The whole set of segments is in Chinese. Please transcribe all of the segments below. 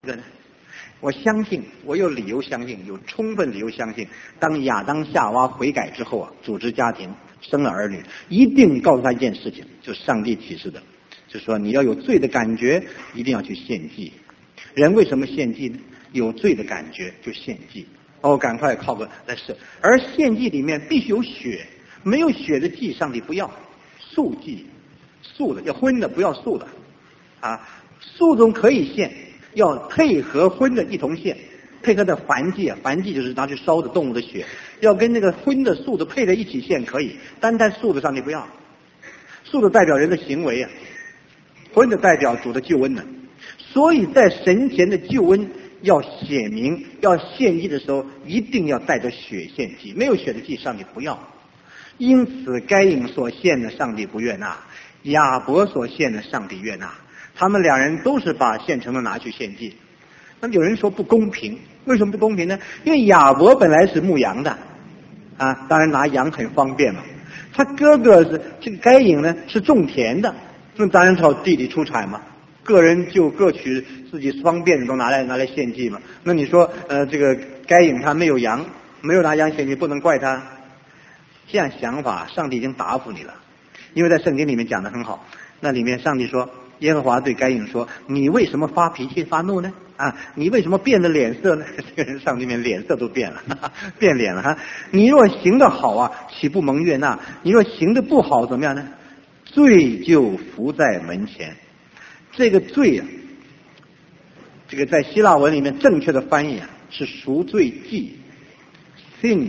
个呢？我相信，我有理由相信，有充分理由相信，当亚当夏娃悔改之后啊，组织家庭，生了儿女，一定告诉他一件事情，就是上帝启示的，就是说你要有罪的感觉，一定要去献祭。人为什么献祭呢？有罪的感觉就献祭。哦，赶快靠个来是，而献祭里面必须有血，没有血的祭，上帝不要。素祭，素的要荤的，不要素的啊。素中可以献，要配合荤的一同献，配合的燔祭啊，燔祭就是拿去烧的动物的血，要跟那个荤的素的配在一起献可以，单素的上帝不要。素的代表人的行为啊，荤的代表主的救恩呢。所以在神前的救恩要显明，要献祭的时候一定要带着血献祭，没有血的祭上帝不要。因此该隐所献的上帝不悦纳，亚伯所献的上帝悦纳，他们两人都是把现成的拿去献祭。那么有人说不公平，为什么不公平呢？因为亚伯本来是牧羊的啊，当然拿羊很方便嘛。他哥哥是这个该隐呢是种田的，那当然朝地里出产嘛。个人就各取自己方便的都拿来献祭嘛。那你说这个该隐他没有羊，没有拿羊献祭，不能怪他。这样想法，上帝已经答复你了，因为在圣经里面讲得很好。那里面上帝说，耶和华对该隐说：“你为什么发脾气发怒呢？啊，你为什么变了脸色呢？”这个人上帝面脸色都变了，变脸了哈。你若行得好啊，岂不蒙悦纳？你若行得不好，怎么样呢？罪就伏在门前。这个罪啊，这个在希腊文里面正确的翻译啊是赎罪祭 ，sin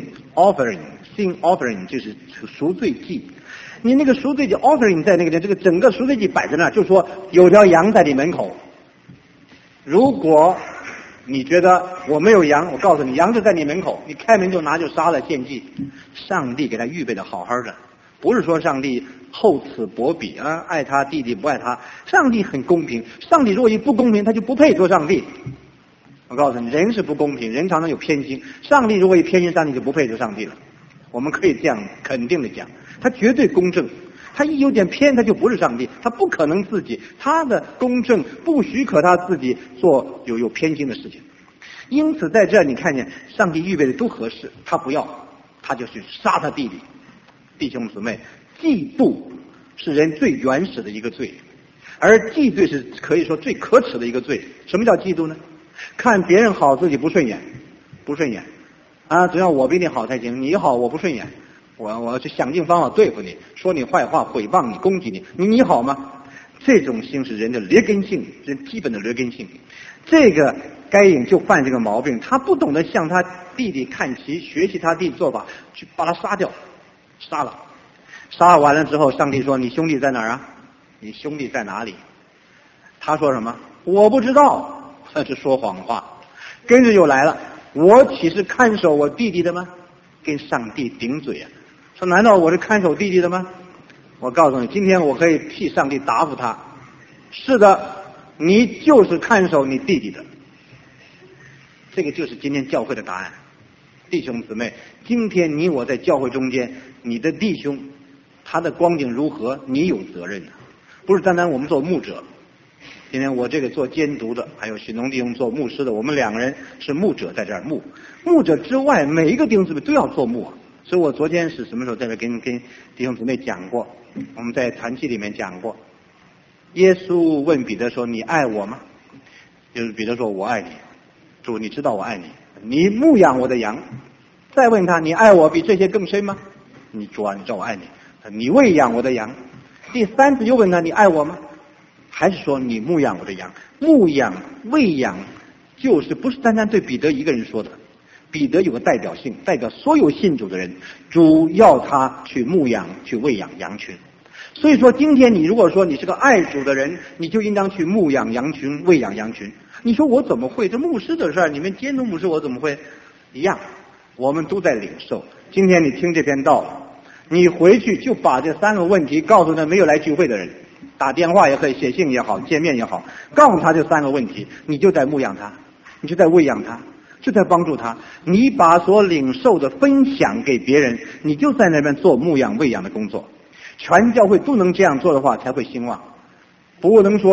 offering 就是赎罪祭。你那个赎罪祭 offering 在那个这个整个赎罪祭摆在那儿，就是说有条羊在你门口。如果你觉得我没有羊，我告诉你，羊就在你门口，你开门就拿就杀了献祭。上帝给他预备的好好的，不是说上帝厚此薄彼啊，爱他弟弟不爱他。上帝很公平，上帝如果一不公平，他就不配做上帝。我告诉你，人是不公平，人常常有偏心。上帝如果一偏心，上帝就不配做上帝了。我们可以这样肯定的讲，他绝对公正。他一有点偏，他就不是上帝，他不可能自己，他的公正不许可他自己做有偏心的事情。因此在这你看见上帝预备的都合适，他不要，他就去杀他弟弟。弟兄姊妹，嫉妒是人最原始的一个罪，而嫉妒是可以说最可耻的一个罪。什么叫嫉妒呢？看别人好自己不顺眼啊，只要我比你好才行，你好我不顺眼，我要去想尽方法对付你，说你坏话，诽谤你，攻击你好吗？这种心是人的劣根性，人基本的劣根性。这个该隐就犯这个毛病，他不懂得向他弟弟看齐，学习他弟弟做法，去把他杀掉，杀完了之后，上帝说：“你兄弟在哪儿啊？你兄弟在哪里？”他说什么？我不知道，这是说谎话。跟着又来了，我岂是看守我弟弟的吗？跟上帝顶嘴啊！说难道我是看守弟弟的吗？我告诉你，今天我可以替上帝答复他。是的，你就是看守你弟弟的。这个就是今天教会的答案。弟兄姊妹，今天你我在教会中间，你的弟兄他的光景如何，你有责任的，不是单单我们做牧者。今天我这个做监督的，还有许农弟兄做牧师的，我们两个人是牧者，在这儿牧者之外，每一个弟兄姊妹都要做牧。所以我昨天是什么时候在这跟弟兄姊妹讲过，我们在团契里面讲过，耶稣问彼得说：“你爱我吗？”就是彼得说：“我爱你，主，你知道我爱你，你牧养我的羊。”再问他：“你爱我比这些更深吗？”你主啊，你知道我爱你，你喂养我的羊。第三次又问他：“你爱我吗？”还是说你牧养我的羊。牧养喂养就是不是单单对彼得一个人说的，彼得有个代表性，代表所有信主的人，主要他去牧养去喂养羊群。所以说今天你如果说你是个爱主的人，你就应当去牧养羊群，喂养羊群。你说我怎么会？这牧师的事儿，你们监督牧师我怎么会？一样，我们都在领受。今天你听这篇道，你回去就把这三个问题告诉那没有来聚会的人，打电话也可以，写信也好，见面也好，告诉他这三个问题，你就在牧养他，你就在喂养他，就在帮助他。你把所领受的分享给别人，你就在那边做牧养喂养的工作。全教会都能这样做的话，才会兴旺。不能说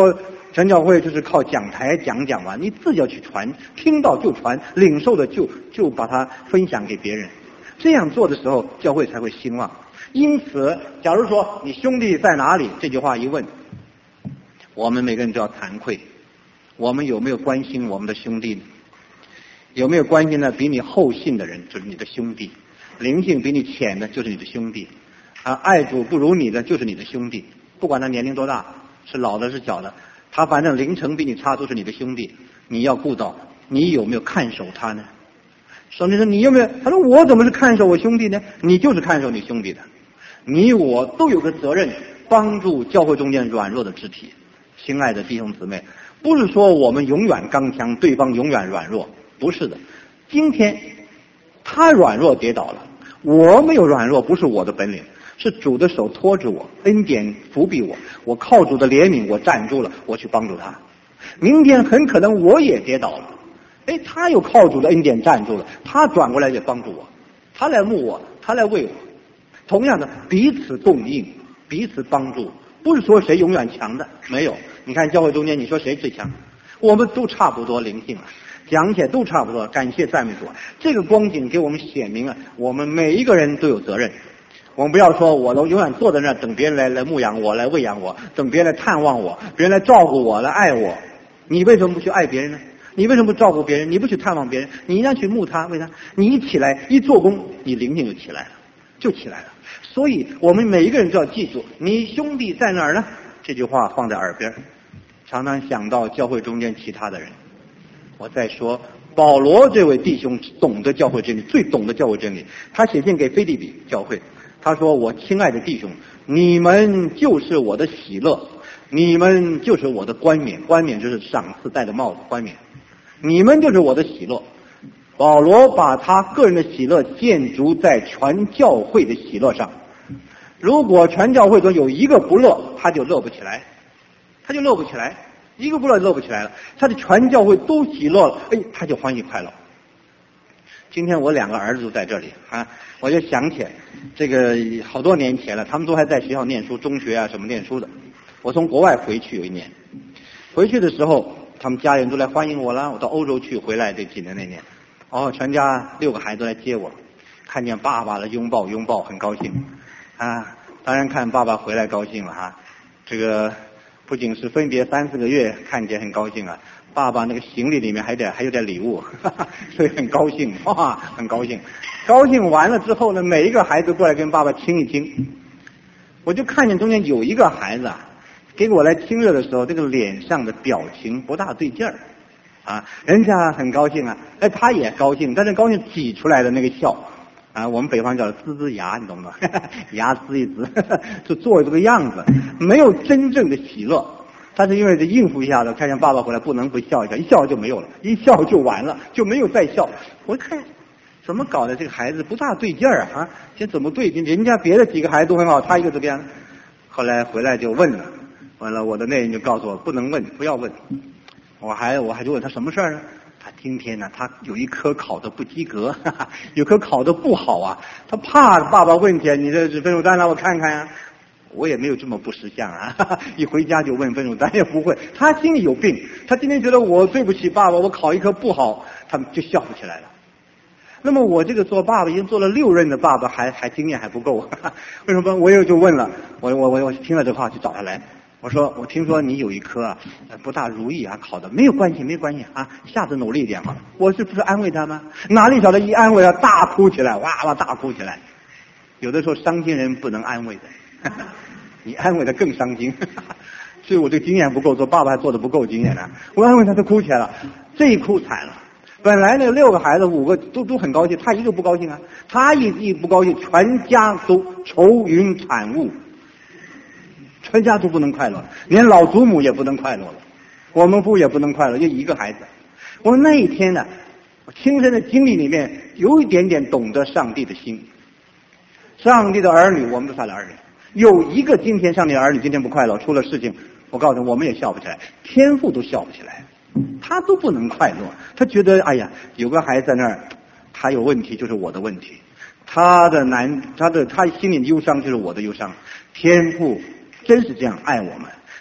传教会就是靠讲台讲完，你自己要去传，听到就传，领受的就把它分享给别人。这样做的时候，教会才会兴旺。因此，假如说你兄弟在哪里这句话一问，我们每个人都要惭愧，我们有没有关心我们的兄弟呢？有没有关心呢？比你后信的人就是你的兄弟，灵性比你浅的就是你的兄弟，爱主不如你的就是你的兄弟，不管他年龄多大，是老的是小的，他反正灵程比你差都是你的兄弟，你要顾到，你有没有看守他呢？圣经说你有没有？他说我怎么是看守我兄弟呢？你就是看守你兄弟的，你我都有个责任，帮助教会中间软弱的肢体。亲爱的弟兄姊妹，不是说我们永远刚强，对方永远软弱，不是的。今天他软弱跌倒了，我没有软弱，不是我的本领，是主的手托着我，恩典扶庇我，我靠主的怜悯，我站住了，我去帮助他。明天很可能我也跌倒了，他又靠主的恩典站住了，他转过来也帮助我，他来牧我，他来为我。同样的，彼此供应，彼此帮助，不是说谁永远强的，没有。你看教会中间，你说谁最强？我们都差不多灵性了，讲起来都差不多。感谢赞美主，这个光景给我们显明了，我们每一个人都有责任。我们不要说我都永远坐在那儿等别人来牧养我，来喂养我，等别人来探望我，别人来照顾我，来爱我。你为什么不去爱别人呢？你为什么不照顾别人？你不去探望别人？你应该去牧他，为啥？你一起来一做工，你灵性就起来了，就起来了。所以我们每一个人都要记住，你兄弟在哪儿呢？这句话放在耳边，常常想到教会中间其他的人。我再说，保罗这位弟兄懂得教会真理，最懂得教会真理。他写信给腓立比教会，他说：“我亲爱的弟兄，你们就是我的喜乐，你们就是我的冠冕。冠冕就是赏赐戴的帽子，冠冕。你们就是我的喜乐。”保罗把他个人的喜乐建筑在全教会的喜乐上。如果全教会中有一个不乐，他就乐不起来，他就乐不起来，一个不乐就乐不起来了。他的全教会都喜乐了，他就欢喜快乐。今天我2个儿子都在这里啊，我就想起这个好多年前了，他们都还在学校念书，中学啊什么念书的。我从国外回去有一年，回去的时候，他们家人都来欢迎我了。我到欧洲去回来这几年那年，全家6个孩子都来接我，看见爸爸的拥抱，很高兴啊。当然看爸爸回来高兴了哈，这个不仅是分别3-4个月，看见很高兴啊。爸爸那个行李里面还有点礼物，所以很高兴，很高兴。高兴完了之后呢，每一个孩子过来跟爸爸亲一亲。我就看见中间有一个孩子给我来亲热的时候，这个脸上的表情不大对劲儿啊。人家很高兴啊，他也高兴，但是高兴挤出来的那个笑啊，我们北方叫呲呲牙，你懂吗？牙呲一呲，就做这个样子，没有真正的喜乐。他是因为这应付一下子，看见爸爸回来不能不笑一下，一笑就没有了，一笑就完了，就没有再笑。我看怎么搞的，这个孩子不大对劲儿啊！这怎么对劲？人家别的几个孩子都很好，他一个怎么样？后来回来就问了，完了我的内人就告诉我不能问，不要问。我还就问他什么事儿呢？他今天呢，他有一科考的不及格，有科考的不好啊，他怕爸爸问起，你这分数单让我看看呀。我也没有这么不识相啊，一回家就问分数单也不会。他心里有病，他今天觉得我对不起爸爸，我考一科不好，他们就笑不起来了。那么我这个做爸爸已经做了6任的爸爸，还经验还不够，为什么？我又就问了，我听了这话就找他来，我说我听说你有一科不大如意啊，考的没有关系啊，下次努力一点好了。我是不是安慰他吗？哪里晓得一安慰他大哭起来，哇大哭起来。有的时候伤心人不能安慰的。你安慰他更伤心，所以我这个经验不够，做爸爸还做的不够经验呢。我安慰他，他哭起来了，这一哭惨了。本来那6个孩子5个都很高兴，他一个不高兴啊，他一不高兴，全家都愁云惨雾，全家都不能快乐，连老祖母也不能快乐了，我们父也不能快乐，就一个孩子。我们那一天呢，亲身的经历里面有一点点懂得上帝的心。上帝的儿女，我们都是他的儿女。有一个今天上帝的儿女今天不快乐，出了事情，我告诉你，我们也笑不起来，天父都笑不起来，他都不能快乐。他觉得，哎呀，有个孩子在那儿，他有问题就是我的问题，他心里忧伤就是我的忧伤。天父真是这样爱我们，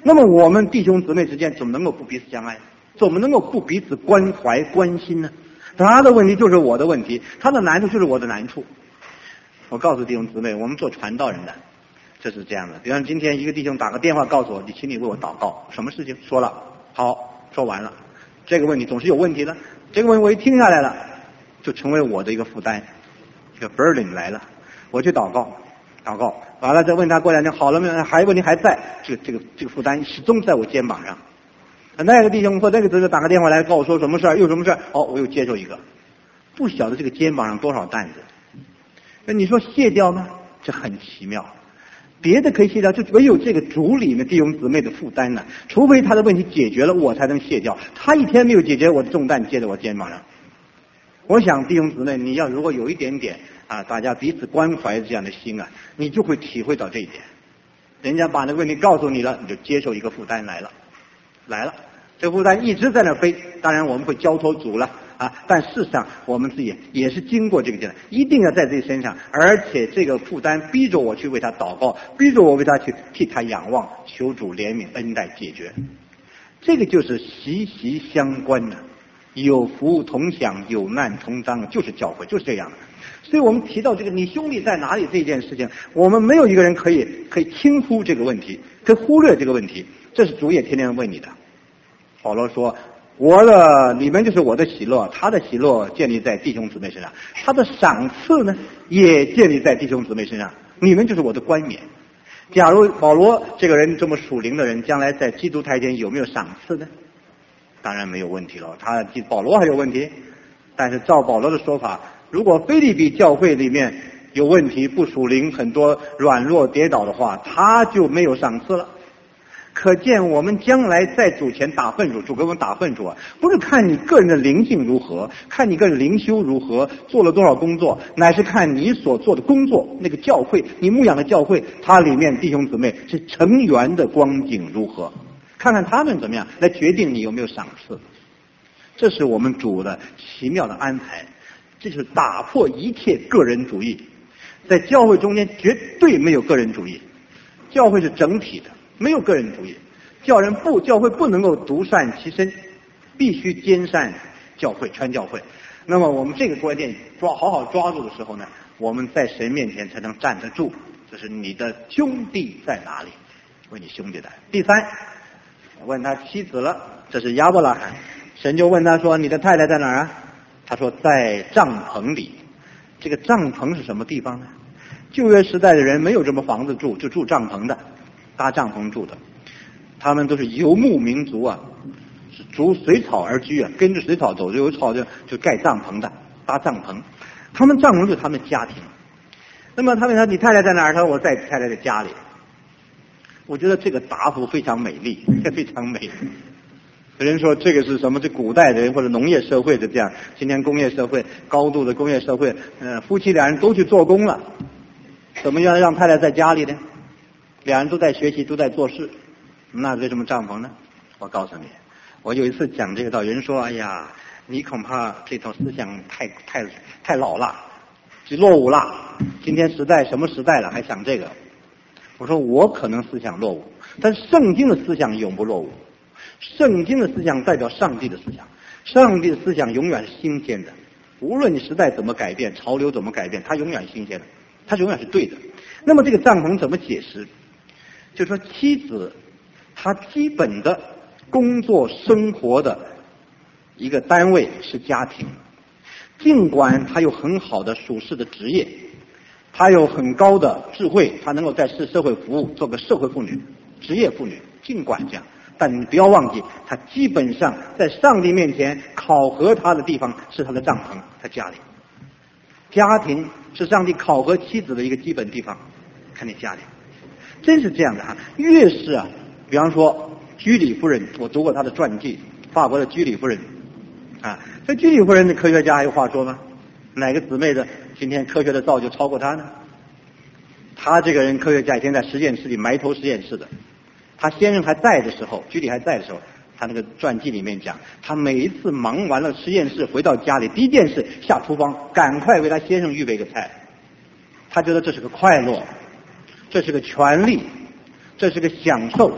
那么我们弟兄姊妹之间怎么能够不彼此相爱？怎么能够不彼此关怀关心呢？他的问题就是我的问题，他的难处就是我的难处。我告诉弟兄姊妹，我们做传道人的这是这样的。比方今天一个弟兄打个电话告诉我，你请你为我祷告，什么事情？说了，好，说完了。这个问题总是有问题的，这个问题我一听下来了，就成为我的一个负担，一个 burden 来了。我去祷告，完了再问他过2天好了没有，还问题还在，这个负担始终在我肩膀上。那个弟兄或那个姊妹打个电话来告诉我说什么事儿，又什么事儿，我又接受一个，不晓得这个肩膀上多少担子。那你说卸掉吗？这很奇妙。别的可以卸掉，就唯有这个主里面弟兄姊妹的负担呢，除非他的问题解决了，我才能卸掉。他一天没有解决，我的重担接在我肩膀上。我想弟兄姊妹，你要如果有一点点大家彼此关怀这样的心你就会体会到这一点。人家把那个问题告诉你了，你就接受一个负担来了，这个负担一直在那飞。当然我们会交托主了但事实上我们自己也是经过这个阶段，一定要在自己身上，而且这个负担逼着我去为他祷告，逼着我为他去替他仰望，求主怜悯恩待解决。这个就是息息相关的，有福同享，有难同当，就是教会，就是这样的。所以我们提到这个你兄弟在哪里这件事情，我们没有一个人可以轻忽这个问题，可以忽略这个问题，这是主也天天问你的。保罗说你们就是我的喜乐，他的喜乐建立在弟兄姊妹身上，他的赏赐呢也建立在弟兄姊妹身上，你们就是我的冠冕。假如保罗这个人这么属灵的人，将来在基督台前有没有赏赐呢？当然没有问题了，保罗还有问题。但是照保罗的说法，如果腓立比教会里面有问题，不属灵，很多软弱跌倒的话，他就没有赏赐了。可见我们将来在主前打分数，主给我们打分数不是看你个人的灵性如何，看你个人灵修如何，做了多少工作，乃是看你所做的工作，那个教会，你牧养的教会，它里面弟兄姊妹是成员的光景如何，看看他们怎么样，来决定你有没有赏赐。这是我们主的奇妙的安排，这就是打破一切个人主义。在教会中间绝对没有个人主义，教会是整体的，没有个人主义。教会不能够独善其身，必须兼善教会，全教会。那么我们这个观念好好抓住的时候呢，我们在神面前才能站得住。这是你的兄弟在哪里？问你兄弟的。第三，问他妻子了，这是亚伯拉罕。神就问他说：“你的太太在哪儿啊？”他说：“在帐篷里。”这个帐篷是什么地方呢？旧约时代的人没有这么房子住，就住帐篷的，搭帐篷住的。他们都是游牧民族是逐水草而居跟着水草走，有草就盖帐篷的，搭帐篷。他们帐篷就是他们家庭。那么他问他：“你太太在哪儿？”他说：“我在太太的家里。”我觉得这个答复非常美丽，非常美。有人说这个是什么？这古代人或者农业社会的这样，今天工业社会，高度的工业社会，夫妻俩人都去做工了，怎么样让太太在家里呢？两人都在学习，都在做事，那为什么帐篷呢？我告诉你，我有一次讲这个道，人说：“哎呀，你恐怕这套思想太老了，落伍了。今天什么时代了，还想这个？”我说我可能思想落伍，但圣经的思想永不落伍。圣经的思想代表上帝的思想，上帝的思想永远是新鲜的，无论你时代怎么改变，潮流怎么改变，它永远新鲜的，它永远是对的。那么这个帐篷怎么解释？就说妻子她基本的工作生活的一个单位是家庭，尽管她有很好的属世的职业，她有很高的智慧，她能够在社会服务，做个社会妇女、职业妇女，尽管这样，但你不要忘记，她基本上在上帝面前考核她的地方是她的帐篷，她家里。家庭是上帝考核妻子的一个基本地方，看你家里。真是这样的越是比方说居里夫人，我读过她的传记，法国的居里夫人这居里夫人的科学家还有话说吗？哪个姊妹的今天科学的造就超过她呢？她这个人科学家以前在实验室里埋头实验室的，她先生还在的时候，居里还在的时候，她那个传记里面讲，她每一次忙完了实验室回到家里，第一件事下厨房赶快为她先生预备个菜，她觉得这是个快乐，这是个权利，这是个享受，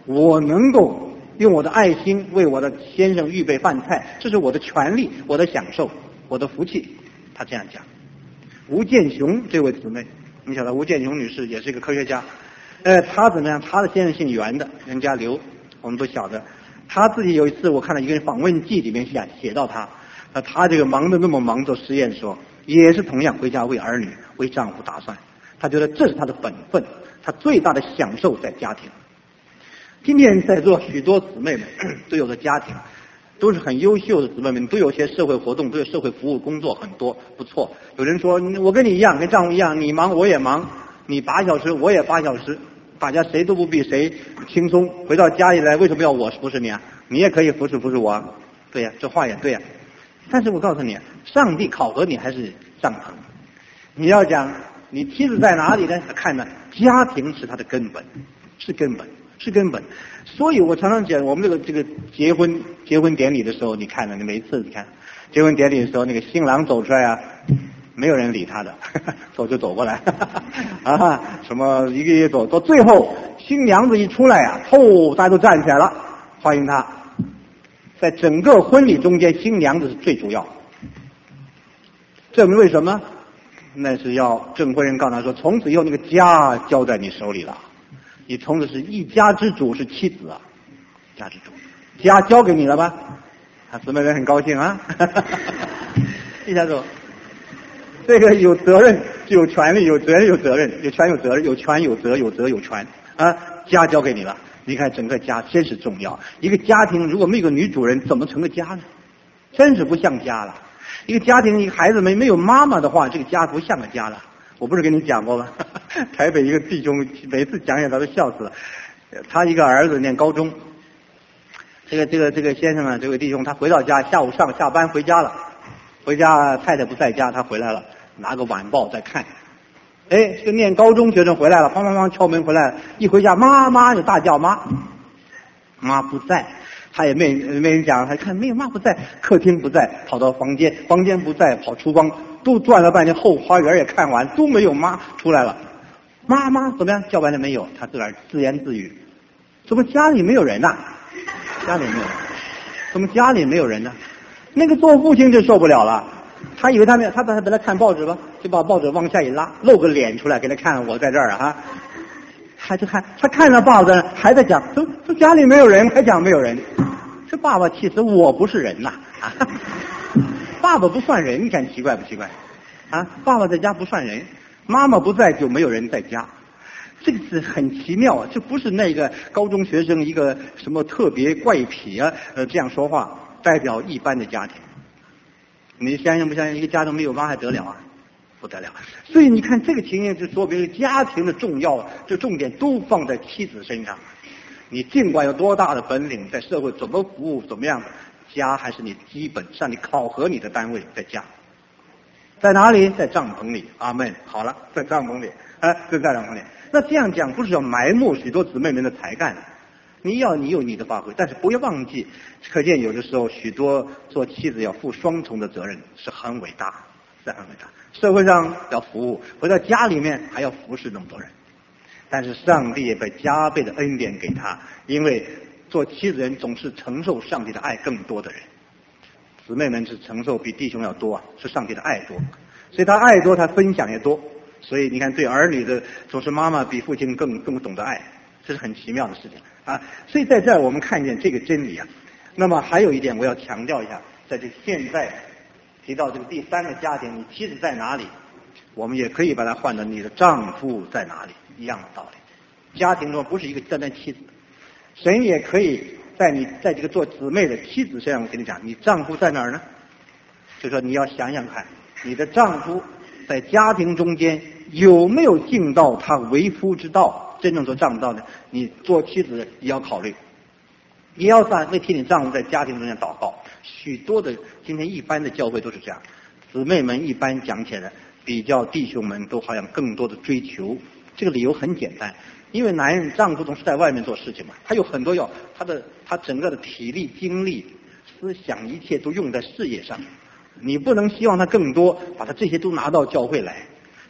我能够用我的爱心为我的先生预备饭菜，这是我的权利，我的享受，我的福气。他这样讲。吴建雄这位姊妹，你晓得吴建雄女士也是一个科学家，她怎么样？她的先生姓袁的，人家刘，我们都晓得。她自己有一次我看到一个访问记里面写到她这个忙得那么忙做实验的时候，也是同样回家为儿女为丈夫打算，她觉得这是她的本分，她最大的享受在家庭。今天在座许多姊妹们都有个家庭，都是很优秀的姊妹们，都有些社会活动，都有社会服务工作，很多不错。有人说我跟你一样，跟丈夫一样，你忙我也忙，你8小时我也8小时，大家谁都不比谁轻松。回到家里来，为什么要我服侍你啊？你也可以服侍我啊。对呀，这话也对呀。但是我告诉你，上帝考核你还是帐篷。你要讲你妻子在哪里呢？看呢，家庭是他的根本，是根本。所以我常常讲，我们这个结婚典礼的时候，你看呢，你每一次你看结婚典礼的时候，那个新郎走出来啊，没有人理他的，走就走过来，什么一个一个走，到最后新娘子一出来啊，大家都站起来了，欢迎她。在整个婚礼中间，新娘子是最主要。证明为什么？那是要证婚人告诉他说，从此以后那个家交在你手里了。你从此是一家之主，是妻子啊，家之主，家交给你了吧？姊妹们很高兴啊，一下子，这个有责任就有权利，有责任有责任，有权有责任，有权有责，有责有权啊，家交给你了。你看整个家真是重要，一个家庭如果没有个女主人，怎么成个家呢？真是不像家了。一个家庭一个孩子没有妈妈的话，这个家不像个家了。我不是跟你讲过吗？台北一个弟兄每次讲他都笑死了。他一个儿子念高中，这个先生呢，这位弟兄他回到家，下午下班回家了，回家太太不在家，他回来了，拿个晚报在看。这个念高中学生回来了，砰砰砰敲门回来了，一回家妈就大叫妈不在。他也没人讲，他看没有妈不在，客厅不在，跑到房间不在，跑厨房，都转了半天，后花园也看完，都没有妈出来了。妈怎么样？叫完了没有？他自个儿自言自语：怎么家里没有人呐？家里没有人，怎么家里没有人呢？那个做父亲就受不了了，他以为他本来看报纸吧，就把报纸往下一拉，露个脸出来给他看，我在这儿啊。他看了爸爸还在讲，这家里没有人，还讲没有人。这爸爸其实我不是人呐，爸爸不算人，你看奇怪不奇怪？爸爸在家不算人，妈妈不在就没有人在家，这个是很奇妙啊！这不是那个高中学生一个什么特别怪癖啊，这样说话代表一般的家庭。你相信不相信？一个家中没有妈还得了啊？不得了！所以你看这个情形就说明家庭的重要，这重点都放在妻子身上。你尽管有多大的本领，在社会怎么服务怎么样，家还是你基本上你考核你的单位，在家。在哪里？在帐篷里。阿们。好了，在帐篷里在帐篷里。那这样讲不是要埋没许多姊妹们的才干，你有你的发挥，但是不要忘记，可见有的时候许多做妻子要负双重的责任，是很伟大，是很伟大。社会上要服务，回到家里面还要服侍那么多人，但是上帝也被加倍的恩典给他，因为做妻子人总是承受上帝的爱更多的人。姊妹们是承受比弟兄要多啊，是上帝的爱多，所以他爱多，他分享也多。所以你看，对儿女的总是妈妈比父亲更懂得爱，这是很奇妙的事情啊。所以在这儿我们看见这个真理啊。那么还有一点我要强调一下，在这现在提到这个第三个家庭，你妻子在哪里？我们也可以把它换成你的丈夫在哪里，一样的道理。家庭中不是一个单单妻子，神也可以在你在这个做姊妹的妻子身上，我跟你讲，你丈夫在哪儿呢？就说你要想想看，你的丈夫在家庭中间有没有尽到他为夫之道，真正做丈夫道呢？你做妻子也要考虑，也要为替你丈夫在家庭中间祷告。许多的今天一般的教会都是这样，姊妹们一般讲起来比较弟兄们都好像更多的追求。这个理由很简单，因为男人丈夫总是在外面做事情嘛，他有很多他整个的体力精力思想一切都用在事业上，你不能希望他更多把他这些都拿到教会来。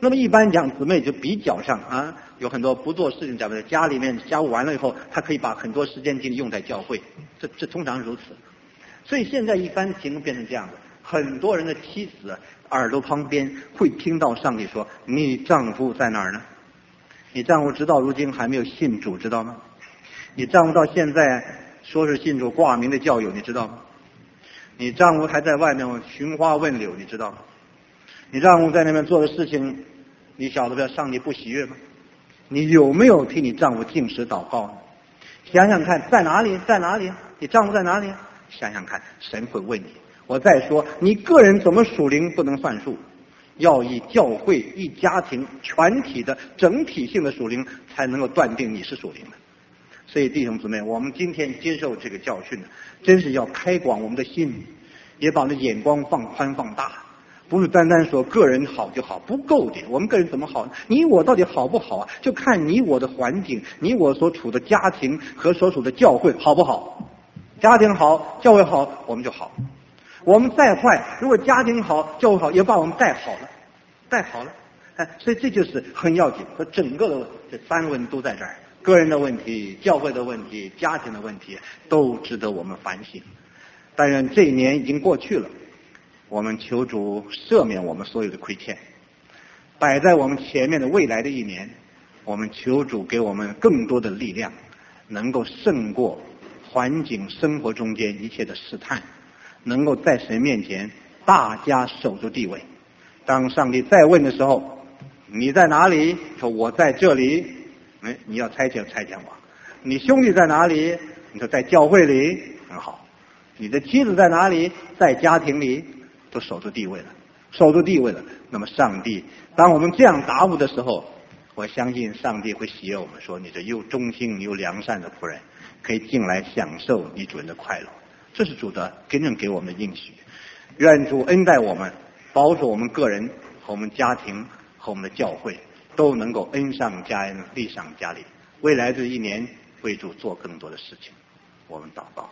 那么一般讲，姊妹就比较上啊，有很多不做事情，在家里面家务完了以后，他可以把很多时间精力用在教会，这通常如此。所以现在一般情况变成这样子，很多人的妻子耳朵旁边会听到上帝说：“你丈夫在哪儿呢？你丈夫直到如今还没有信主，知道吗？你丈夫到现在说是信主挂名的教友，你知道吗？你丈夫还在外面寻花问柳，你知道吗？你丈夫在那边做的事情，你晓得不？上帝不喜悦吗？你有没有替你丈夫禁食祷告呢？想想看，在哪里？在哪里？你丈夫在哪里？想想看，神会问你。我再说，你个人怎么属灵不能算数，要以教会、以家庭全体的整体性的属灵，才能够断定你是属灵的。所以弟兄姊妹，我们今天接受这个教训呢，真是要开广我们的心，也把那眼光放宽放大。不是单单说个人好就好，不够的。我们个人怎么好呢？你我到底好不好啊？就看你我的环境，你我所处的家庭和所处的教会好不好。家庭好，教会好，我们就好。我们再坏，如果家庭好，教会好，也把我们带好了，带好了。所以这就是很要紧。和整个的这三个问题都在这儿：个人的问题、教会的问题、家庭的问题，都值得我们反省。当然，这一年已经过去了。我们求主赦免我们所有的亏欠，摆在我们前面的未来的一年，我们求主给我们更多的力量，能够胜过环境生活中间一切的试探，能够在神面前大家守住地位。当上帝再问的时候，你在哪里？说我在这里。你要差遣我。你兄弟在哪里？你说在教会里，很好。你的妻子在哪里？在家庭里。都守住地位了，守住地位了。那么上帝，当我们这样答复的时候，我相信上帝会喜悦我们，说你这又忠心又良善的仆人，可以进来享受你主人的快乐。这是主的真正给我们的应许。愿主恩待我们，保守我们个人和我们家庭和我们的教会都能够恩上加恩，利上加利。未来这一年为主做更多的事情。我们祷告。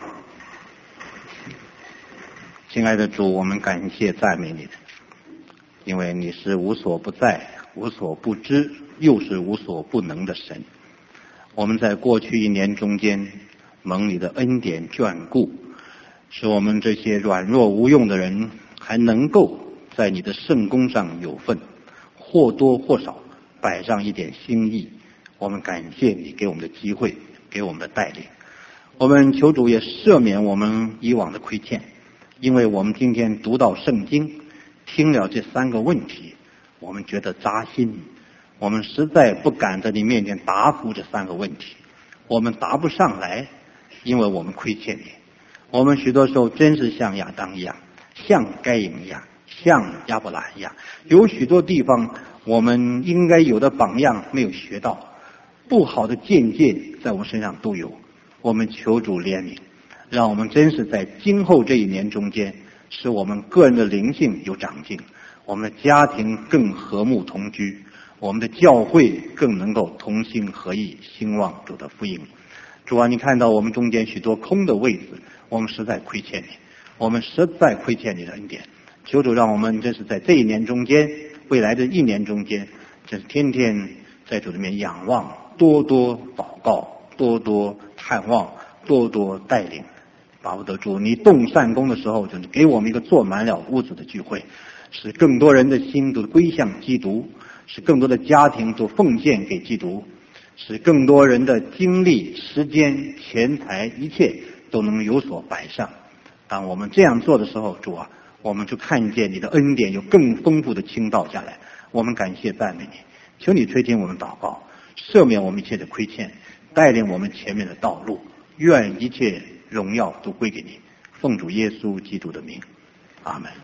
亲爱的主，我们感谢赞美你的，因为你是无所不在、无所不知，又是无所不能的神。我们在过去一年中间蒙你的恩典眷顾，使我们这些软弱无用的人还能够在你的圣工上有份，或多或少摆上一点心意。我们感谢你给我们的机会，给我们的带领。我们求主也赦免我们以往的亏欠，因为我们今天读到圣经，听了这三个问题，我们觉得扎心，我们实在不敢在你面前答复这三个问题，我们答不上来，因为我们亏欠你。我们许多时候真是像亚当一样，像该隐一样，像亚伯拉罕一样，有许多地方我们应该有的榜样没有学到，不好的见解在我们身上都有。我们求主怜悯，让我们真是在今后这一年中间，使我们个人的灵性有长进，我们的家庭更和睦同居，我们的教会更能够同心合意兴旺主的福音。主啊，你看到我们中间许多空的位置，我们实在亏欠你，我们实在亏欠你的恩典。求主让我们真是在这一年中间，未来的一年中间，真是天天在主里面仰望，多多祷告，多多盼望，多多带领。巴不得主你动善功的时候，就是给我们一个坐满了屋子的聚会，使更多人的心都归向基督，使更多的家庭都奉献给基督，使更多人的精力、时间、钱财一切都能有所摆上。当我们这样做的时候，主啊，我们就看见你的恩典有更丰富的倾倒下来。我们感谢赞美你，求你垂听我们祷告，赦免我们一切的亏欠，带领我们前面的道路。愿一切荣耀都归给你，奉主耶稣基督的名，阿门。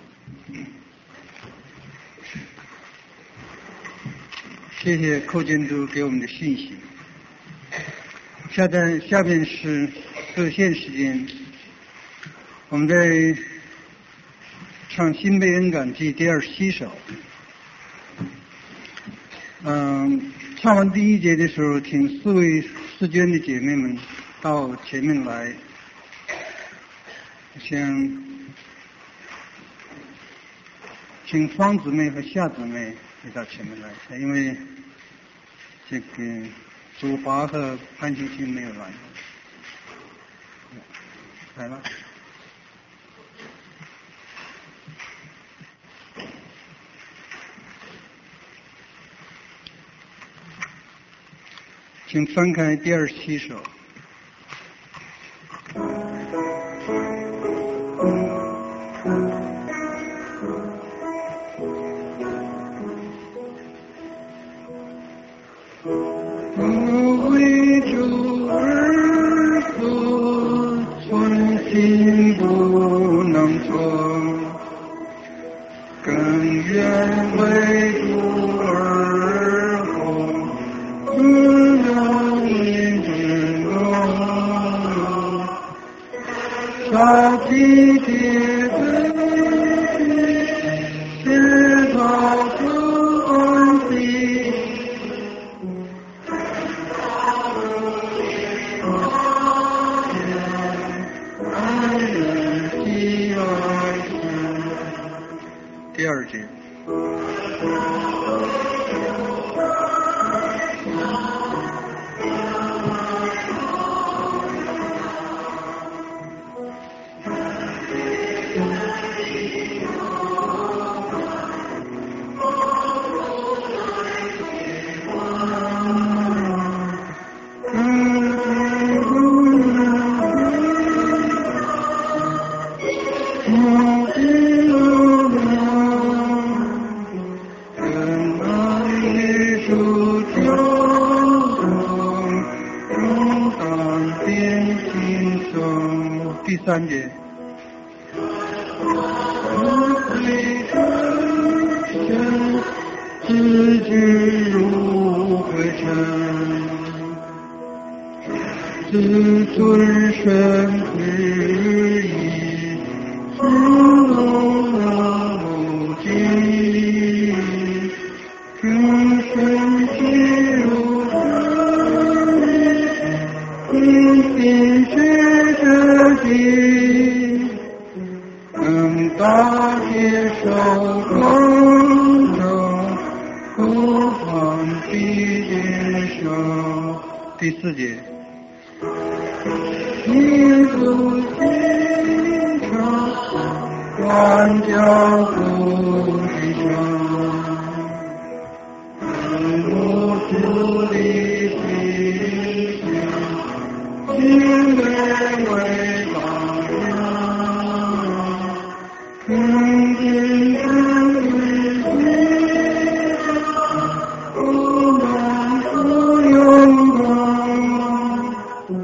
谢谢寇监督给我们的信息。下面是热线时间，我们在唱新杯恩感记第27首。唱完第一节的时候，请4位诗娟的姐妹们到前面来，请方姊妹和夏姊妹回到前面来一下，因为这个祖华和潘秋清没有来了。请翻开第27首。第2节。第3节。自居如灰尘，自尊身之意，自能无尽，更深居如心是这地，更大接受光照，不放弃接受。第4节。耶稣心肠，万教不离上，我主的心象，因为榜样，更进我们所拥抱。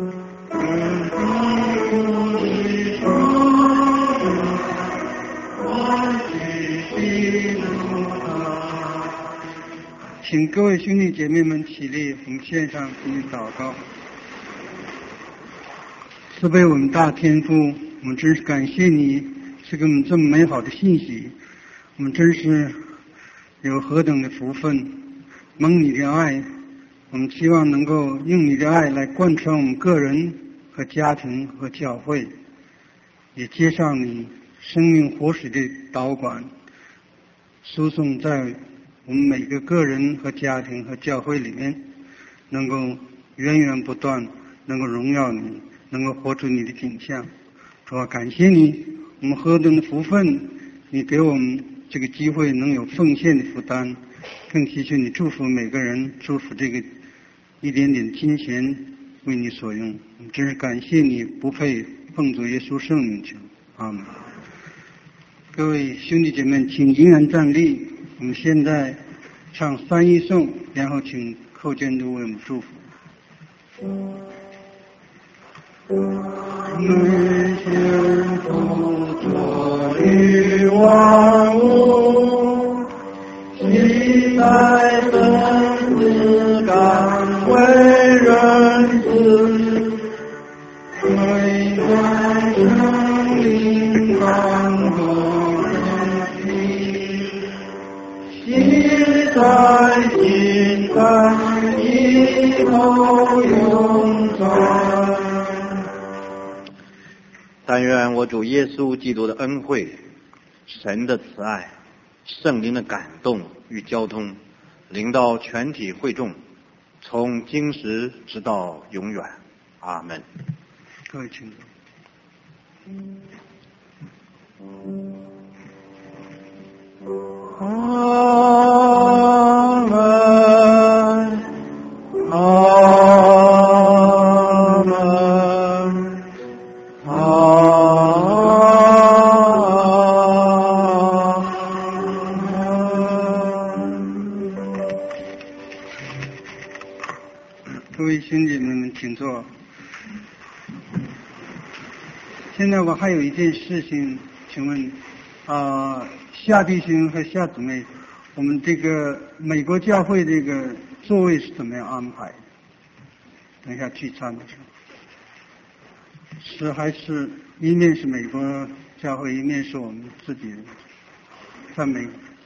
请各位兄弟姐妹们起立，我们献上给你祷告。慈悲我们大天父，我们真是感谢你赐给我们这么美好的信息，我们真是有何等的福分，蒙你的爱，我们希望能够用你的爱来贯穿我们个人和家庭和教会，也接上你生命活水的导管，输送在我们每个个人和家庭和教会里面，能够源源不断，能够荣耀你，能够活出你的景象。主啊，感谢你，我们何等的福分，你给我们这个机会能有奉献的负担，更祈求你祝福每个人，祝福这个一点点金钱为你所用。真是感谢你，不配奉主耶稣圣名求，阿们。各位兄弟姐妹，请依然站立。我们现在唱3一颂，然后请寇监督为我们祝福。每天不作于万物，期待本自甘为人子，每在生灵感动人心，期待心在以后永在。 但愿我主耶稣基督的恩惠、神的慈爱、 圣灵的感动与交通，临到全体会众，从今时直到永远。阿门。 各位请坐。 阿门，阿门，阿门。 各位兄弟们，请坐。现在我还有一件事情，请问，夏弟兄和夏姊妹，我们这个美国教会这个座位是怎么样安排？等一下聚餐的时候，是还是一面是美国教会，一面是我们自己在美